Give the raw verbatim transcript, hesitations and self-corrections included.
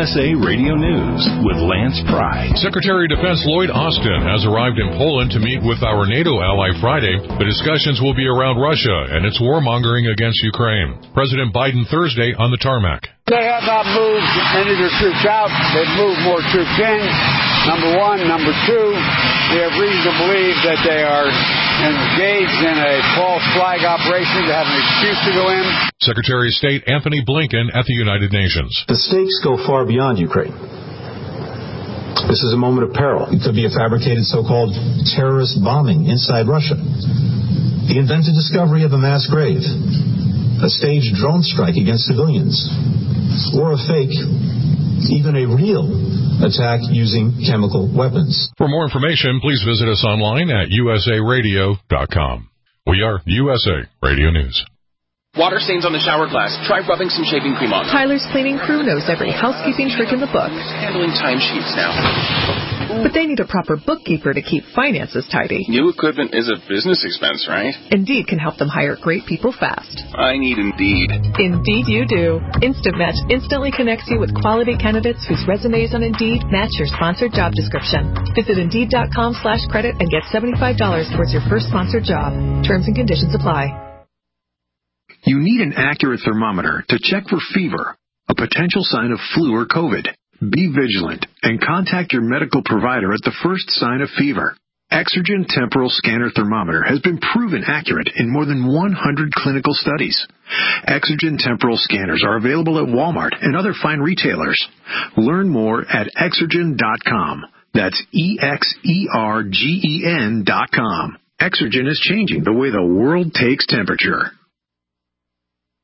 S A Radio News with Lance Pry. Secretary of Defense Lloyd Austin has arrived in Poland to meet with our NATO ally Friday. The discussions will be around Russia and its warmongering against Ukraine. President Biden Thursday on the tarmac. They have not moved any of their troops out. They've moved more troops in, number one. Number two, we have reason to believe that they are engaged in a false flag operation to have an excuse to go in. Secretary of State Anthony Blinken at the United Nations. The stakes go far beyond Ukraine. This is a moment of peril. It could be a fabricated so-called terrorist bombing inside Russia. The invented discovery of a mass grave. A staged drone strike against civilians. Or a fake, even a real attack using chemical weapons. For more information, please visit us online at U S A radio dot com. We are U S A Radio News. Water stains on the shower glass. Try rubbing some shaving cream on them. Tyler's cleaning crew knows every housekeeping trick in the book. Handling timesheets now. But they need a proper bookkeeper to keep finances tidy. New equipment is a business expense, right? Indeed can help them hire great people fast. I need Indeed. Indeed you do. Instant Match instantly connects you with quality candidates whose resumes on Indeed match your sponsored job description. Visit Indeed.com slash credit and get seventy-five dollars towards your first sponsored job. Terms and conditions apply. You need an accurate thermometer to check for fever, a potential sign of flu or COVID. Be vigilant and contact your medical provider at the first sign of fever. Exergen Temporal Scanner Thermometer has been proven accurate in more than one hundred clinical studies. Exergen Temporal Scanners are available at Walmart and other fine retailers. Learn more at exergen dot com. That's E X E R G E N dot com. Exergen is changing the way the world takes temperature.